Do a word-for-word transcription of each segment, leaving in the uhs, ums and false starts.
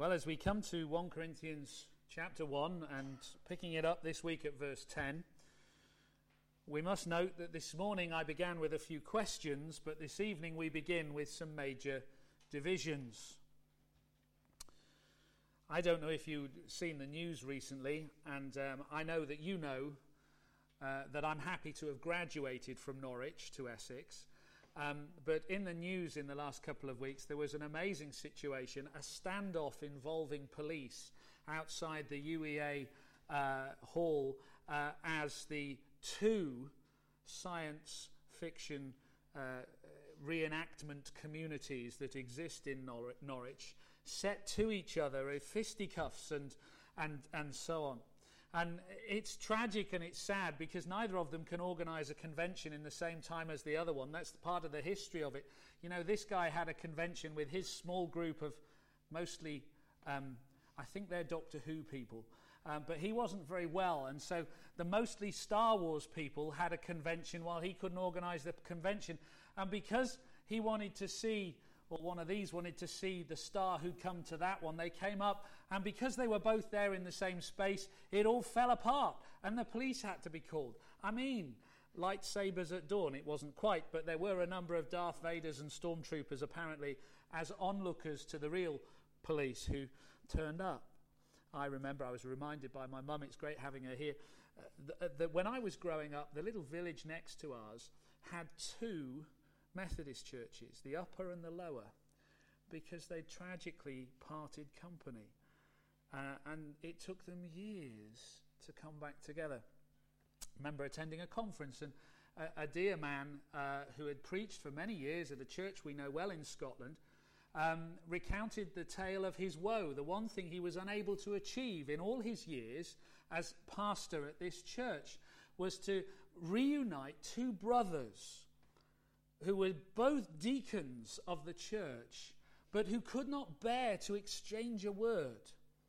Well, as we come to First Corinthians chapter one and picking it up this week at verse ten, we must note that this morning I began with a few questions, but this evening we begin with some major divisions. I don't know if you've seen the news recently, and um, I know that you know uh, that I'm happy to have graduated from Norwich to Essex. Um, but in the news in the last couple of weeks, there was an amazing situation, a standoff involving police outside the U E A uh, hall uh, as the two science fiction uh, reenactment communities that exist in Nor- Norwich set to each other with fisticuffs and, and, and so on. And it's tragic and it's sad because neither of them can organise a convention in the same time as the other one. That's part of the history of it. You know, this guy had a convention with his small group of mostly, um, I think they're Doctor Who people, um, but he wasn't very well. And so the mostly Star Wars people had a convention while he couldn't organise the convention. And because he wanted to see... Well, one of these wanted to see the star who'd come to that one. They came up, and because they were both there in the same space, it all fell apart, and the police had to be called. I mean, lightsabers at dawn, it wasn't quite, but there were a number of Darth Vaders and stormtroopers apparently as onlookers to the real police who turned up. I remember, I was reminded by my mum, it's great having her here, uh, that, that when I was growing up, the little village next to ours had two Methodist churches, the upper and the lower, because they tragically parted company. Uh, and it took them years to come back together. I remember attending a conference, and a, a dear man uh, who had preached for many years at a church we know well in Scotland um, recounted the tale of his woe, the one thing he was unable to achieve in all his years as pastor at this church was to reunite two brothers who were both deacons of the church, but who could not bear to exchange a word.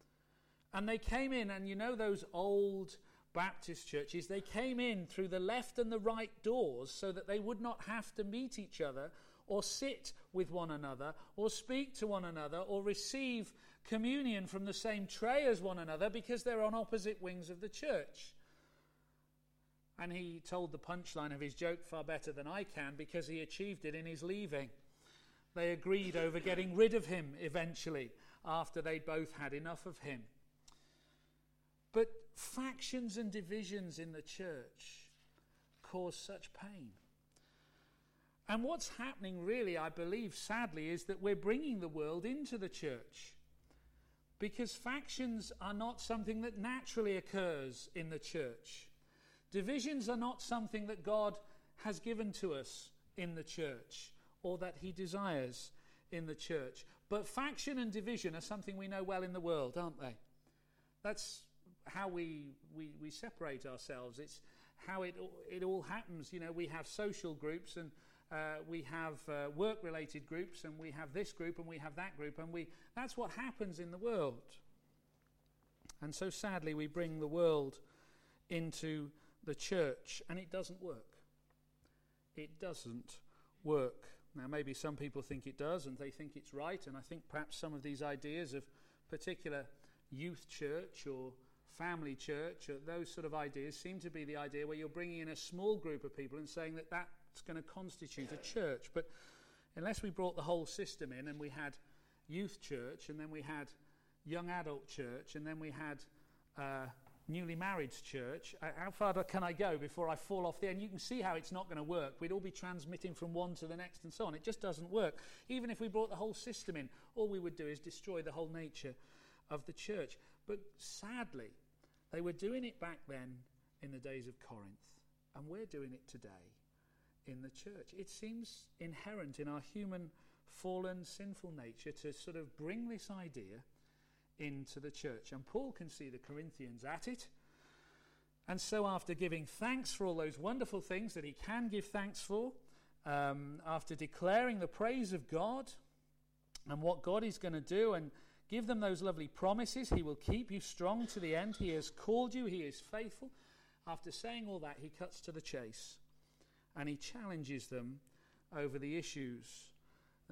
And they came in, and you know those old Baptist churches, they came in through the left and the right doors so that they would not have to meet each other or sit with one another or speak to one another or receive communion from the same tray as one another because they're on opposite wings of the church. And he told the punchline of his joke far better than I can because he achieved it in his leaving. They agreed over getting rid of him eventually after they both had enough of him. But factions and divisions in the church cause such pain. And what's happening really, I believe, sadly, is that we're bringing the world into the church. Because factions are not something that naturally occurs in the church. Divisions are not something that God has given to us in the church or that he desires in the church. But faction and division are something we know well in the world, aren't they? That's how we we, we separate ourselves. It's how it, it all happens. You know, we have social groups and uh, we have uh, work-related groups and we have this group and we have that group. And we that's what happens in the world. And so sadly we bring the world into the church, and it doesn't work. It doesn't work. Now, maybe some people think it does, and they think it's right, and I think perhaps some of these ideas of particular youth church or family church, or those sort of ideas seem to be the idea where you're bringing in a small group of people and saying that that's going to constitute a church. But unless we brought the whole system in, and we had youth church, and then we had young adult church, and then we had uh, newly married church, how far can I go before I fall off there? And you can see how it's not going to work. We'd all be transmitting from one to the next and so on. It just doesn't work. Even if we brought the whole system in, all we would do is destroy the whole nature of the church. But sadly, they were doing it back then in the days of Corinth, and we're doing it today in the church. It seems inherent in our human, fallen, sinful nature to sort of bring this idea into the church. And Paul can see the Corinthians at it. And so after giving thanks for all those wonderful things that he can give thanks for, um, after declaring the praise of God and what God is going to do and give them those lovely promises, he will keep you strong to the end. He has called you, he is faithful. After saying all that, he cuts to the chase and he challenges them over the issues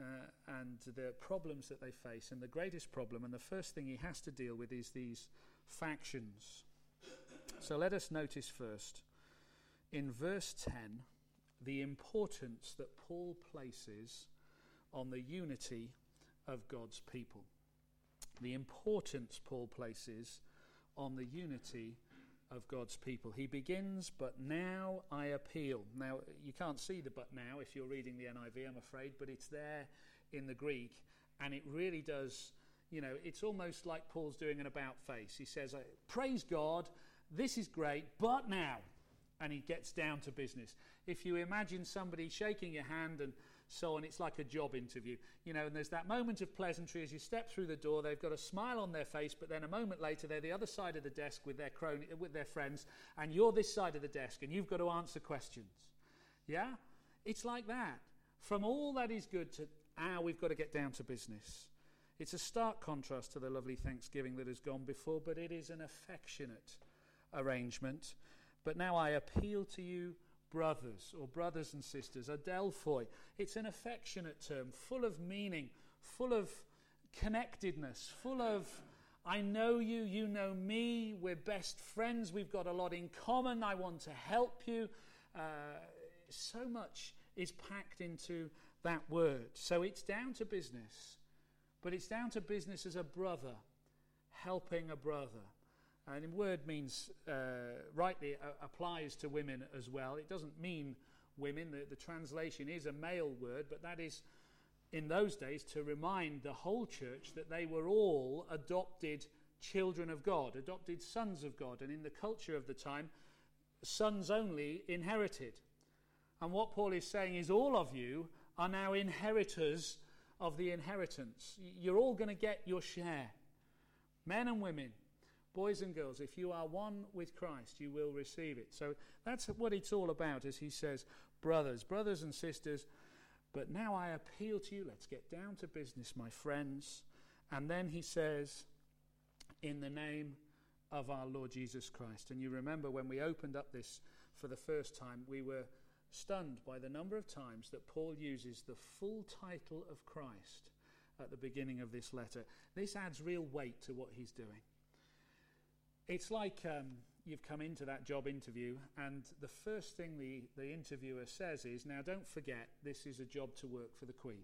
uh, and the problems that they face. And the greatest problem, and the first thing he has to deal with, is these factions. So let us notice first, in verse ten, the importance that Paul places on the unity of God's people. The importance Paul places on the unity of God's people. He begins, but now I appeal. Now, you can't see the but now if you're reading the N I V, I'm afraid, but it's there in the Greek, and it really does, you know, it's almost like Paul's doing an about face. He says, praise God, this is great, but now, and he gets down to business. If you imagine somebody shaking your hand and so on, it's like a job interview, you know, and there's that moment of pleasantry as you step through the door. They've got a smile on their face, but then a moment later they're the other side of the desk with their crony, with their friends, and you're this side of the desk, and you've got to answer questions. Yeah, it's like that. From all that is good to ah, we've got to get down to business. It's a stark contrast to the lovely Thanksgiving that has gone before, but it is an affectionate arrangement. But now I appeal to you, brothers, or brothers and sisters, adelphoi. It's an affectionate term, full of meaning, full of connectedness, full of, I know you, you know me, we're best friends, we've got a lot in common, I want to help you. Uh, so much is packed into that word. So it's down to business, but it's down to business as a brother, helping a brother. And the word means, uh, rightly, uh, applies to women as well. It doesn't mean women. The, the translation is a male word, but that is, in those days, to remind the whole church that they were all adopted children of God, adopted sons of God. And in the culture of the time, sons only inherited. And what Paul is saying is all of you are now inheritors of the inheritance. You're all going to get your share. Men and women. Boys and girls, if you are one with Christ, you will receive it. So that's what it's all about, as he says, brothers, brothers and sisters. But now I appeal to you. Let's get down to business, my friends. And then he says, in the name of our Lord Jesus Christ. And you remember when we opened up this for the first time, we were stunned by the number of times that Paul uses the full title of Christ at the beginning of this letter. This adds real weight to what he's doing. It's like um, you've come into that job interview and the first thing the, the interviewer says is, now don't forget, this is a job to work for the Queen.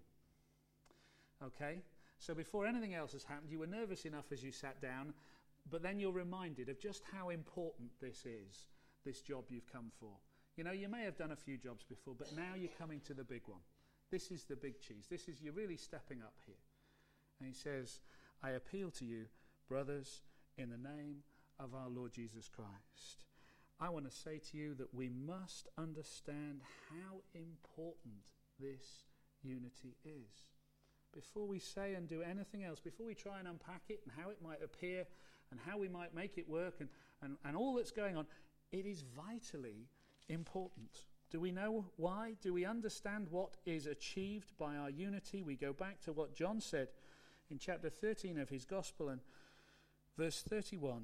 Okay? So before anything else has happened, you were nervous enough as you sat down, but then you're reminded of just how important this is, this job you've come for. You know, you may have done a few jobs before, but now you're coming to the big one. This is the big cheese. This is, you're really stepping up here. And he says, I appeal to you, brothers, in the name of our Lord Jesus Christ. I want to say to you that we must understand how important this unity is. Before we say and do anything else, before we try and unpack it and how it might appear and how we might make it work and, and, and all that's going on, it is vitally important. Do we know why? Do we understand what is achieved by our unity? We go back to what John said in chapter thirteen of his Gospel and verse thirty-one.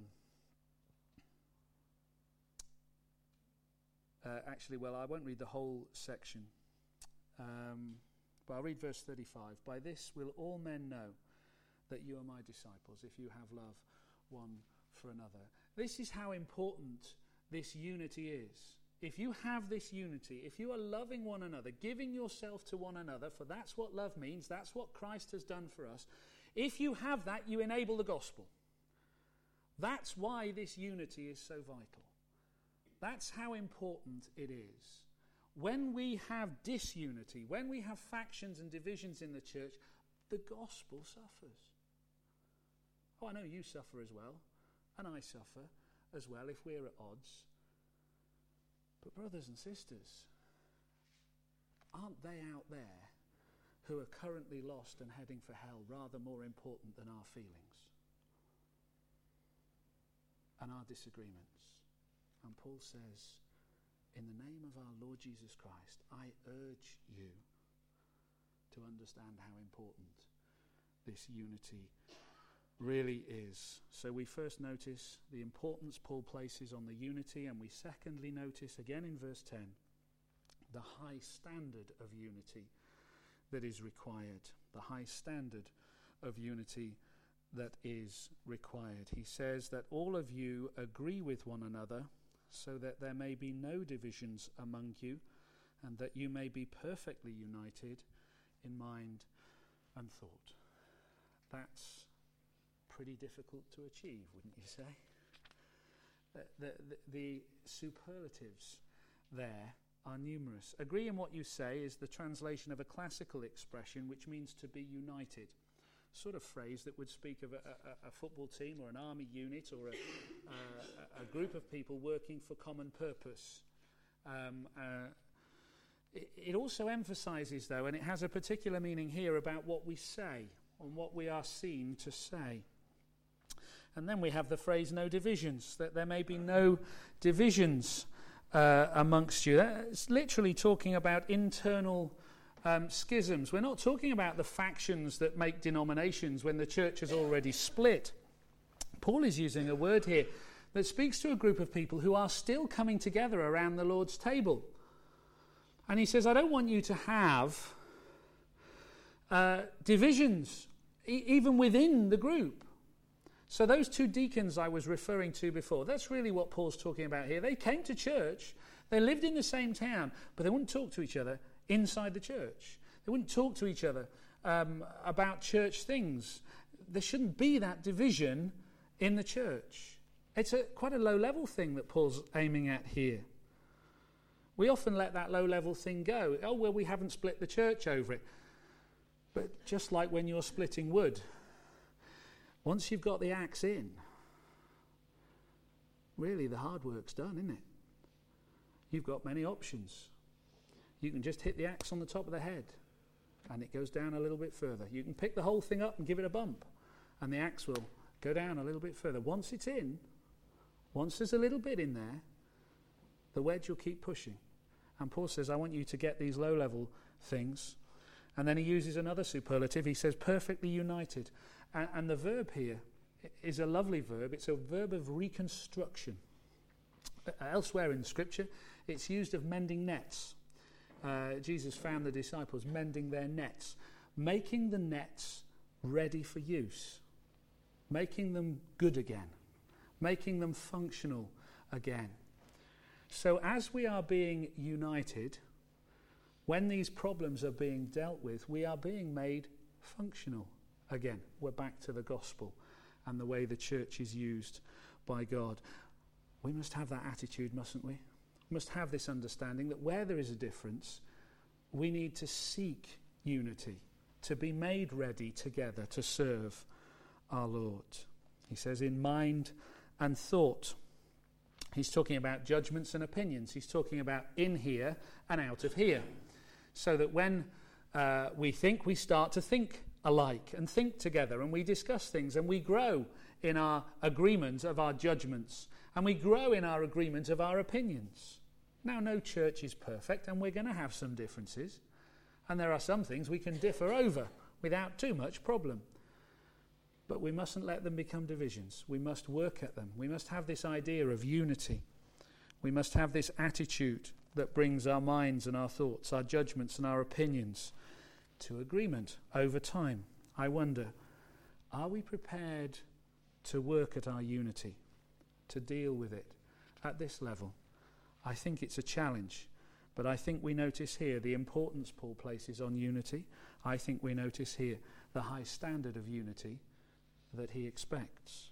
Uh, actually, well, I won't read the whole section, um, but I'll read verse thirty-five. By this will all men know that you are my disciples, if you have love one for another. This is how important this unity is. If you have this unity, if you are loving one another, giving yourself to one another, for that's what love means, that's what Christ has done for us. If you have that, you enable the gospel. That's why this unity is so vital. That's how important it is. When we have disunity, when we have factions and divisions in the church, the gospel suffers. Oh, I know you suffer as well, and I suffer as well if we're at odds. But brothers and sisters, aren't they out there who are currently lost and heading for hell rather more important than our feelings and our disagreements? And Paul says, in the name of our Lord Jesus Christ, I urge you to understand how important this unity really is. So we first notice the importance Paul places on the unity, and we secondly notice again in verse ten the high standard of unity that is required, the high standard of unity that is required. He says that all of you agree with one another so that there may be no divisions among you, and that you may be perfectly united in mind and thought. That's pretty difficult to achieve, wouldn't you say? The, the, the, the superlatives there are numerous. Agree in what you say is the translation of a classical expression which means to be united. Sort of phrase that would speak of a, a, a football team or an army unit or a, uh, a group of people working for common purpose. Um, uh, it, it also emphasises, though, and it has a particular meaning here, about what we say and what we are seen to say. And then we have the phrase no divisions, that there may be no divisions uh, amongst you. That's literally talking about internal Um, schisms. We're not talking about the factions that make denominations when the church has already split. Paul is using a word here that speaks to a group of people who are still coming together around the Lord's table. And he says, I don't want you to have uh, divisions, e- even within the group. So those two deacons I was referring to before, that's really what Paul's talking about here. They came to church, they lived in the same town, but they wouldn't talk to each other inside the church. They wouldn't talk to each other um, about church things. There shouldn't be that division in the church. It's a, quite a low-level thing that Paul's aiming at here. We often let that low-level thing go. Oh, well, we haven't split the church over it. But just like when you're splitting wood, once you've got the axe in, really the hard work's done, isn't it? You've got many options. You can just hit the axe on the top of the head and it goes down a little bit further. You can pick the whole thing up and give it a bump and the axe will go down a little bit further. Once it's in, once there's a little bit in there, the wedge will keep pushing. And Paul says, I want you to get these low-level things. And then he uses another superlative. He says, perfectly united. And, and the verb here is a lovely verb. It's a verb of reconstruction. Uh, elsewhere in the Scripture, it's used of mending nets. Uh, Jesus found the disciples mending their nets, making the nets ready for use, making them good again, making them functional again. So as we are being united, when these problems are being dealt with, we are being made functional again. We're back to the gospel and the way the church is used by God. We must have that attitude, mustn't we? We must have this understanding that where there is a difference, we need to seek unity, to be made ready together to serve our Lord. He says in mind and thought. He's talking about judgments and opinions. He's talking about in here and out of here. So that when uh, we think, we start to think alike and think together and we discuss things and we grow in our agreement of our judgments and we grow in our agreement of our opinions. Now, no church is perfect and we're going to have some differences. And there are some things we can differ over without too much problem. But we mustn't let them become divisions. We must work at them. We must have this idea of unity. We must have this attitude that brings our minds and our thoughts, our judgments and our opinions to agreement over time. I wonder, are we prepared to work at our unity, to deal with it at this level? I think it's a challenge, but I think we notice here the importance Paul places on unity. I think we notice here the high standard of unity that he expects.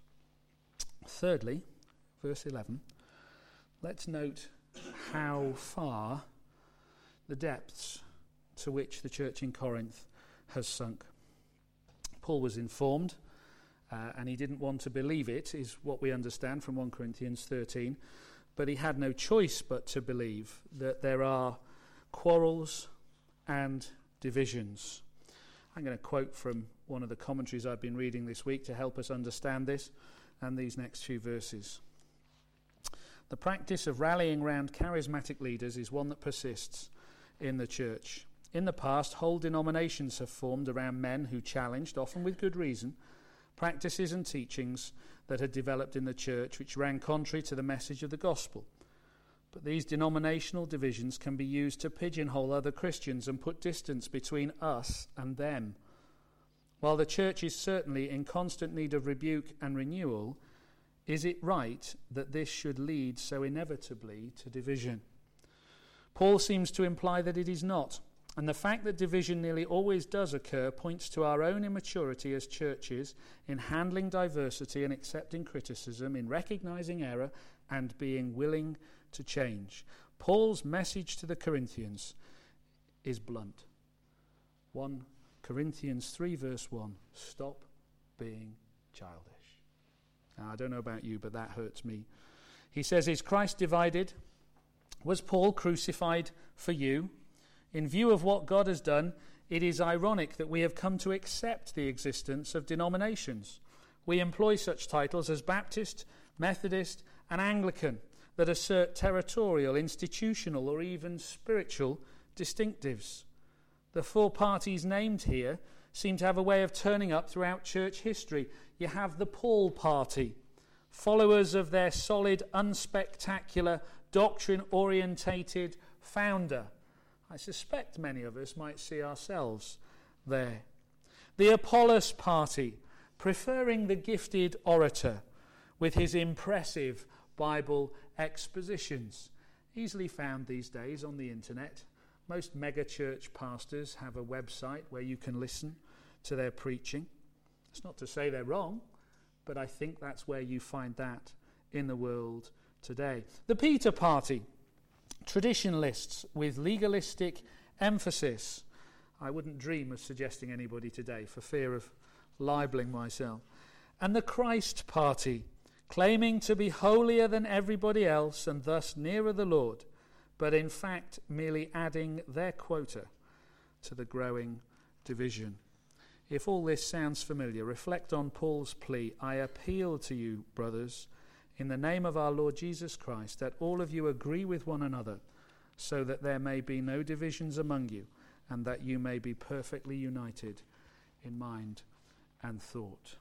Thirdly, verse eleven, let's note how far the depths to which the church in Corinth has sunk. Paul was informed, uh, and he didn't want to believe it, is what we understand from First Corinthians thirteen, but he had no choice but to believe that there are quarrels and divisions. I'm going to quote from one of the commentaries I've been reading this week to help us understand this and these next few verses. The practice of rallying round charismatic leaders is one that persists in the church. In the past, whole denominations have formed around men who challenged, often with good reason, practices and teachings that had developed in the church which ran contrary to the message of the gospel. But these denominational divisions can be used to pigeonhole other Christians and put distance between us and them. While the church is certainly in constant need of rebuke and renewal, is it right that this should lead so inevitably to division? Paul seems to imply that it is not, and the fact that division nearly always does occur points to our own immaturity as churches in handling diversity and accepting criticism, in recognizing error and being willing to change. Paul's message to the Corinthians is blunt. First Corinthians three verse one, stop being childish. Now, I don't know about you, but that hurts me. He says, is Christ divided? Was Paul crucified for you? In view of what God has done, it is ironic that we have come to accept the existence of denominations. We employ such titles as Baptist, Methodist, and Anglican that assert territorial, institutional, or even spiritual distinctives. The four parties named here seem to have a way of turning up throughout church history. You have the Paul party, followers of their solid, unspectacular, doctrine-orientated founder. I suspect many of us might see ourselves there. The Apollos party, preferring the gifted orator with his impressive Bible expositions. Easily found these days on the internet. Most mega-church pastors have a website where you can listen to their preaching. It's not to say they're wrong, but I think that's where you find that in the world today. The Peter party, traditionalists with legalistic emphasis. I wouldn't dream of suggesting anybody today for fear of libeling myself. And the Christ party, claiming to be holier than everybody else and thus nearer the Lord, but in fact merely adding their quota to the growing division. If all this sounds familiar, reflect on Paul's plea. I appeal to you, brothers, in the name of our Lord Jesus Christ, that all of you agree with one another, so that there may be no divisions among you, and that you may be perfectly united in mind and thought.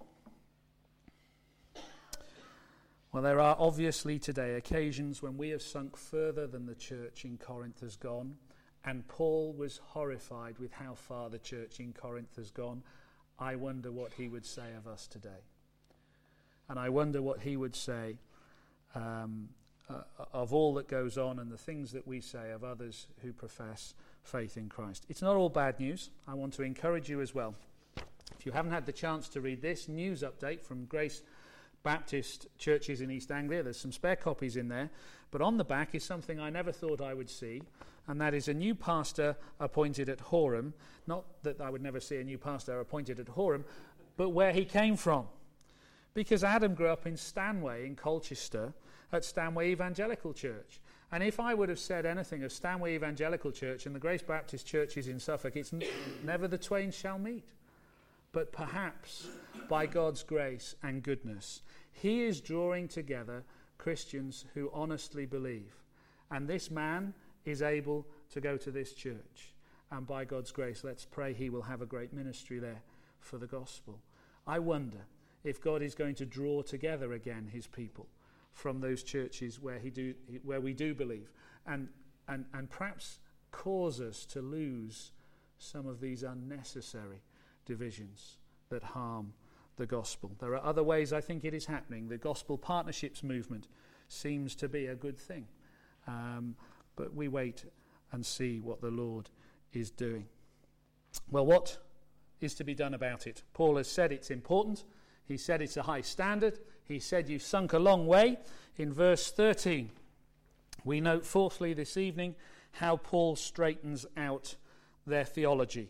Well, there are obviously today occasions when we have sunk further than the church in Corinth has gone, and Paul was horrified with how far the church in Corinth has gone. I wonder what he would say of us today. And I wonder what he would say um, uh, of all that goes on and the things that we say of others who profess faith in Christ. It's not all bad news. I want to encourage you as well. If you haven't had the chance to read this news update from Grace Baptist churches in East Anglia, there's some spare copies in there, but on the back is something I never thought I would see, and that is a new pastor appointed at Horham. Not that I would never see a new pastor appointed at Horham, but where he came from. Because Adam grew up in Stanway in Colchester at Stanway Evangelical Church. And if I would have said anything of Stanway Evangelical Church and the Grace Baptist churches in Suffolk, it's n- never the twain shall meet. But perhaps, by God's grace and goodness, he is drawing together Christians who honestly believe. And this man is able to go to this church. And by God's grace, let's pray he will have a great ministry there for the gospel. I wonder if God is going to draw together again his people from those churches where he do where we do believe, and and and perhaps cause us to lose some of these unnecessary divisions that harm the gospel. There are other ways I think it is happening. The gospel partnerships movement seems to be a good thing, um, but we wait and see what the Lord is doing. Well, what is to be done about it? Paul has said it's important. He said it's a high standard. He said you've sunk a long way. In verse thirteen, we note fourthly this evening how Paul straightens out their theology.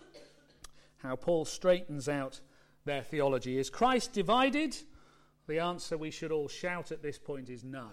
How Paul straightens out their theology. Is Christ divided? The answer we should all shout at this point is no.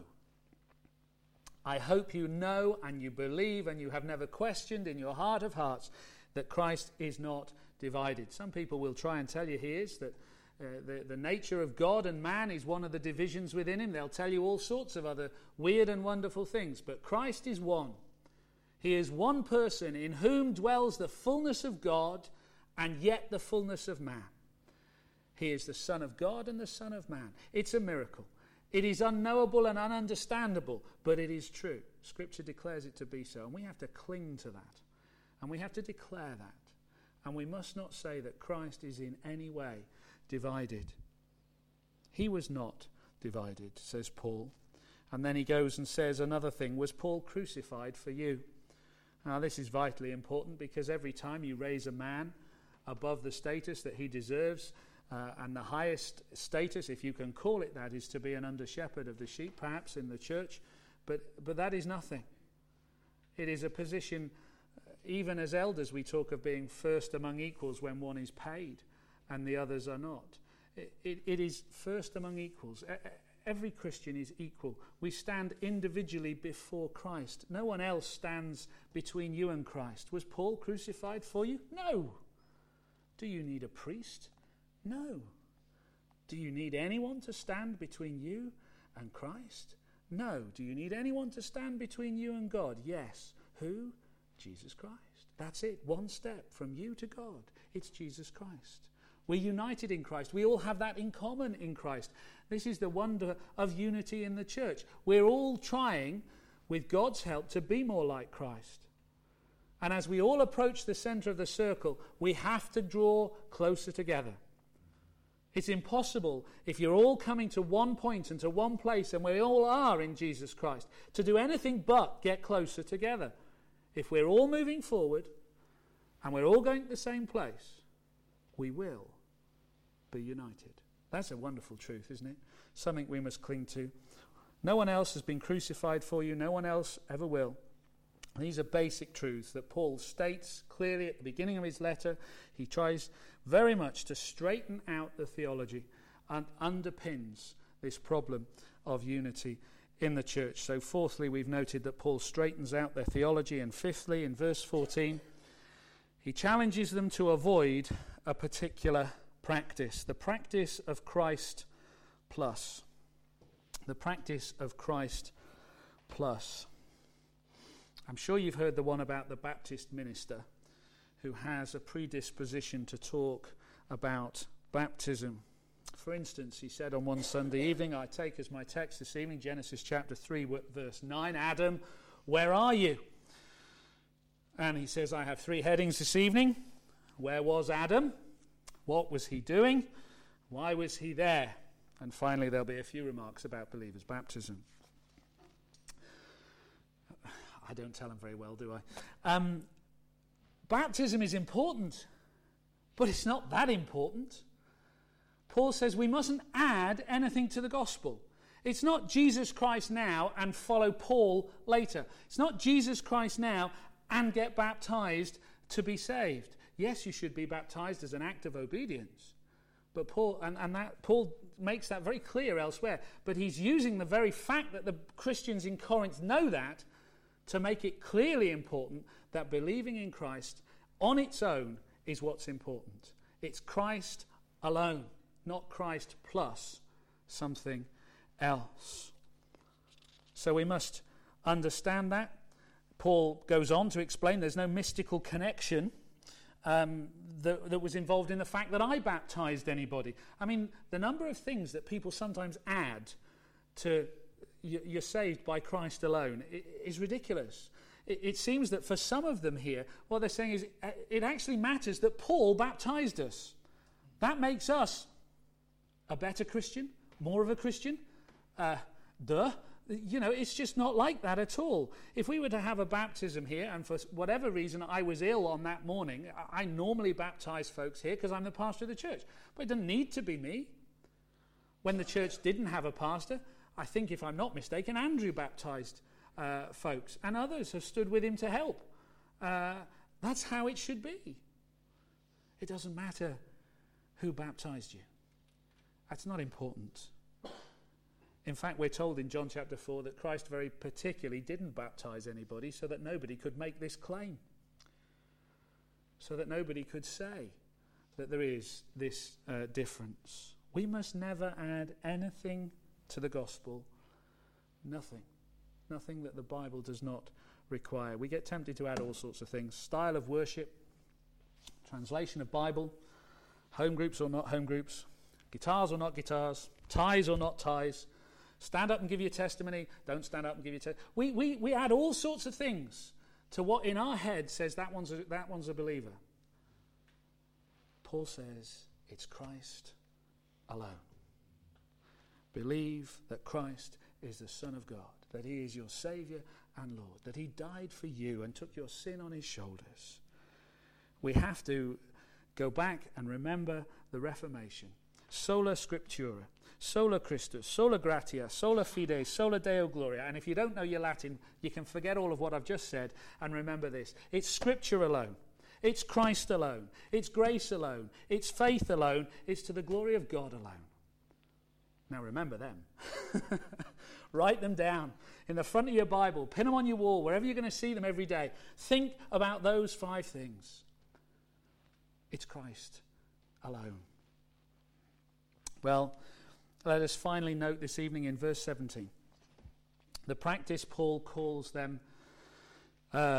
I hope you know and you believe and you have never questioned in your heart of hearts that Christ is not divided. Some people will try and tell you he is, that uh, the, the nature of God and man is one of the divisions within him. They'll tell you all sorts of other weird and wonderful things, but Christ is one. He is one person in whom dwells the fullness of God and yet the fullness of man. He is the Son of God and the Son of Man. It's a miracle. It is unknowable and ununderstandable, but it is true. Scripture declares it to be so, and we have to cling to that, and we have to declare that, and we must not say that Christ is in any way divided. He was not divided, says Paul. And then he goes and says another thing, was Paul crucified for you? Now this is vitally important, because every time you raise a man above the status that he deserves, uh, and the highest status, if you can call it that, is to be an under-shepherd of the sheep, perhaps in the church, but, but that is nothing. It is a position, even as elders we talk of being first among equals when one is paid and the others are not. It, it, it is first among equals. Every Christian is equal. We stand individually before Christ. No one else stands between you and Christ. Was Paul crucified for you? No. Do you need a priest? No. Do you need anyone to stand between you and Christ? No. Do you need anyone to stand between you and God? Yes. Who? Jesus Christ. That's it. One step from you to God. It's Jesus Christ. We're united in Christ. We all have that in common in Christ. This is the wonder of unity in the church. We're all trying, with God's help, to be more like Christ. And as we all approach the center of the circle, we have to draw closer together. It's impossible, if you're all coming to one point and to one place, and we all are in Jesus Christ, to do anything but get closer together. If we're all moving forward and we're all going to the same place, we will be united. That's a wonderful truth, isn't it? Something we must cling to. No one else has been crucified for you. No one else ever will. These are basic truths that Paul states clearly at the beginning of his letter. He tries very much to straighten out the theology and underpins this problem of unity in the church. So fourthly, we've noted that Paul straightens out their theology. And fifthly, in verse fourteen, he challenges them to avoid a particular practice, the practice of Christ plus. The practice of Christ plus. I'm sure you've heard the one about the Baptist minister who has a predisposition to talk about baptism. For instance, he said on one Sunday evening, I take as my text this evening, Genesis chapter three, verse nine, Adam, where are you? And he says, I have three headings this evening. Where was Adam? What was he doing? Why was he there? And finally, there'll be a few remarks about believers' baptism. I don't tell them very well, do I? Um, baptism is important, but it's not that important. Paul says we mustn't add anything to the gospel. It's not Jesus Christ now and follow Paul later. It's not Jesus Christ now and get baptized to be saved. Yes, you should be baptized as an act of obedience. But Paul, and, and that Paul makes that very clear elsewhere. But he's using the very fact that the Christians in Corinth know that to make it clearly important that believing in Christ on its own is what's important. It's Christ alone, not Christ plus something else. So we must understand that. Paul goes on to explain there's no mystical connection um, that, that was involved in the fact that I baptized anybody. I mean, the number of things that people sometimes add to you're saved by Christ alone is ridiculous. It, it seems that for some of them here, what they're saying is it actually matters that Paul baptized us. That makes us a better Christian, more of a Christian. Uh, duh. You know, it's just not like that at all. If we were to have a baptism here, and for whatever reason I was ill on that morning, I normally baptize folks here because I'm the pastor of the church. But it doesn't need to be me. When the church didn't have a pastor, I think, if I'm not mistaken, Andrew baptized uh, folks, and others have stood with him to help. Uh, that's how it should be. It doesn't matter who baptized you. That's not important. In fact, we're told in John chapter four that Christ very particularly didn't baptize anybody so that nobody could make this claim. So that nobody could say that there is this uh, difference. We must never add anything to the gospel. Nothing. Nothing that the Bible does not require. We get tempted to add all sorts of things. Style of worship, translation of Bible, home groups or not home groups, guitars or not guitars, ties or not ties, Stand up and give your testimony. Don't stand up and give your testimony. We, we, we add all sorts of things to what in our head says that one's a, that one's a believer. Paul says it's Christ alone. Believe that Christ is the Son of God, that he is your Saviour and Lord, that he died for you and took your sin on his shoulders. We have to go back and remember the Reformation. Sola Scriptura, sola Christus, sola gratia, sola fide, sola Deo gloria. And if you don't know your Latin, you can forget all of what I've just said and remember this. It's Scripture alone. It's Christ alone. It's grace alone. It's faith alone. It's to the glory of God alone. Now remember them. Write them down in the front of your Bible. Pin them on your wall, wherever you're going to see them every day. Think about those five things. It's Christ alone. Well, let us finally note this evening in verse seventeen. The practice Paul calls them uh,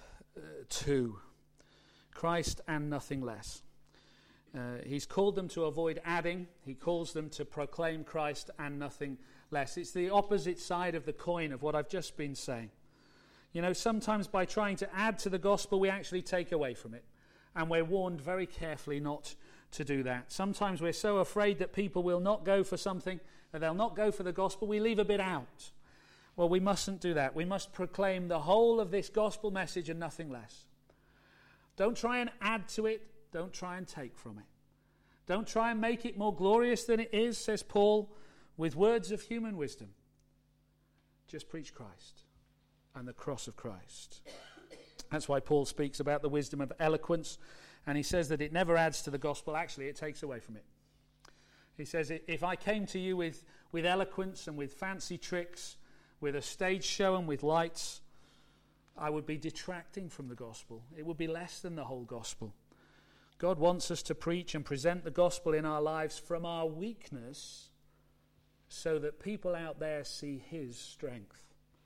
to Christ and nothing less. Uh, he's called them to avoid adding. He calls them to proclaim Christ and nothing less. It's the opposite side of the coin of what I've just been saying. You know, sometimes by trying to add to the gospel, we actually take away from it. And we're warned very carefully not to do that. Sometimes we're so afraid that people will not go for something, that they'll not go for the gospel, we leave a bit out. Well, we mustn't do that. We must proclaim the whole of this gospel message and nothing less. Don't try and add to it. Don't try and take from it. Don't try and make it more glorious than it is, says Paul, with words of human wisdom. Just preach Christ and the cross of Christ. That's why Paul speaks about the wisdom of eloquence, and he says that it never adds to the gospel. Actually, it takes away from it. He says, if I came to you with, with eloquence and with fancy tricks, with a stage show and with lights, I would be detracting from the gospel. It would be less than the whole gospel. God wants us to preach and present the gospel in our lives from our weakness so that people out there see his strength.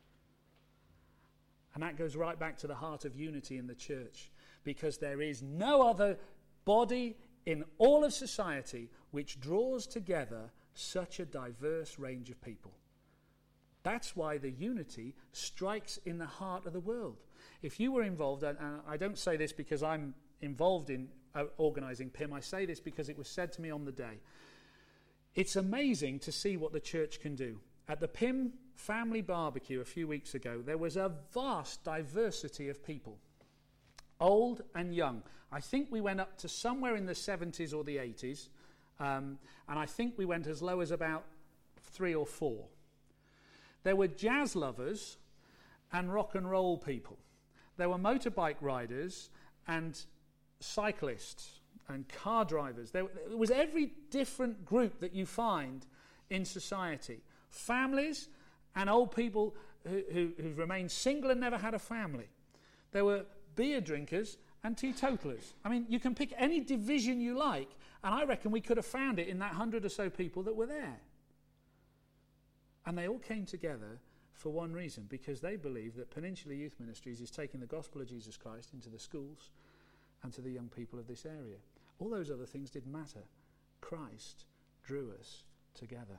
And that goes right back to the heart of unity in the church, because there is no other body in all of society which draws together such a diverse range of people. That's why the unity strikes in the heart of the world. If you were involved, and I don't say this because I'm involved in uh, organising P I M, I say this because it was said to me on the day. It's amazing to see what the church can do. At the P I M family barbecue a few weeks ago, there was a vast diversity of people, old and young. I think we went up to somewhere in the seventies or the eighties, um, and I think we went as low as about three or four. There were jazz lovers and rock and roll people. There were motorbike riders and cyclists and car drivers. There, there was every different group that you find in society. Families and old people who, who, who've remained single and never had a family. There were beer drinkers and teetotalers. I mean, you can pick any division you like, and I reckon we could have found it in that hundred or so people that were there. And they all came together for one reason, because they believe that Peninsula Youth Ministries is taking the gospel of Jesus Christ into the schools and to the young people of this area. All those other things didn't matter. Christ drew us together.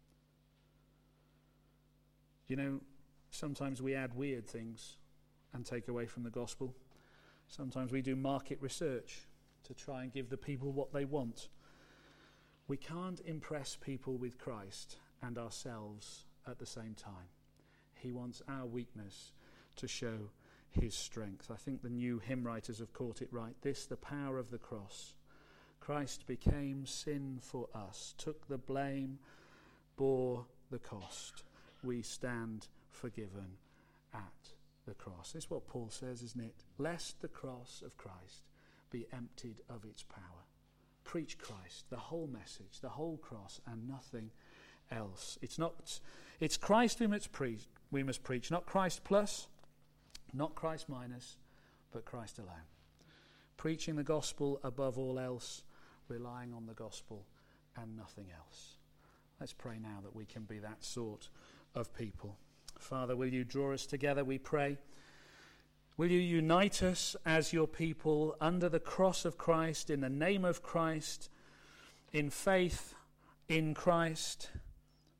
You know, sometimes we add weird things and take away from the gospel. Sometimes we do market research to try and give the people what they want. We can't impress people with Christ and ourselves at the same time. He wants our weakness to show his strength. I think the new hymn writers have caught it right. This, the power of the cross. Christ became sin for us, took the blame, bore the cost. We stand forgiven at the cross. It's what Paul says, isn't it? Lest the cross of Christ be emptied of its power. Preach Christ, the whole message, the whole cross, and nothing else. It's not. It's Christ we must preach. We must preach, not Christ plus, not Christ minus, but Christ alone. Preaching the gospel above all else, relying on the gospel and nothing else. Let's pray now that we can be that sort of people. Father, will you draw us together, we pray. Will you unite us as your people under the cross of Christ, in the name of Christ, in faith in Christ,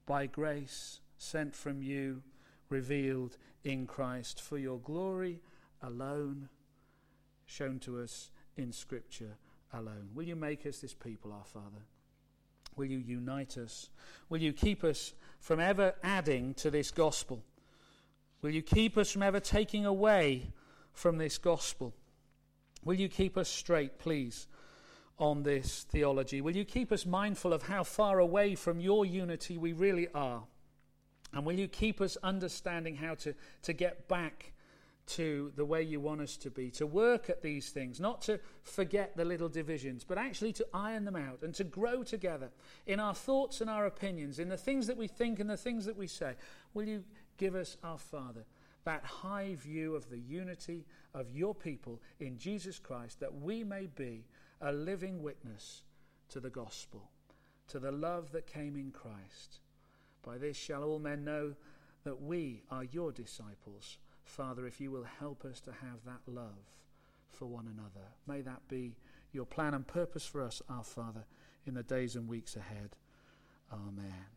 by grace, sent from you, revealed in Christ, for your glory alone, shown to us in Scripture alone. Will you make us this people, our Father? Will you unite us? Will you keep us from ever adding to this gospel? Will you keep us from ever taking away from this gospel? Will you keep us straight, please, on this theology? Will you keep us mindful of how far away from your unity we really are? And will you keep us understanding how to, to get back to the way you want us to be, to work at these things, not to forget the little divisions, but actually to iron them out and to grow together in our thoughts and our opinions, in the things that we think and the things that we say. Will you give us, our Father, that high view of the unity of your people in Jesus Christ, that we may be a living witness to the gospel, to the love that came in Christ. By this shall all men know that we are your disciples. Father, if you will help us to have that love for one another. May that be your plan and purpose for us, our Father, in the days and weeks ahead. Amen.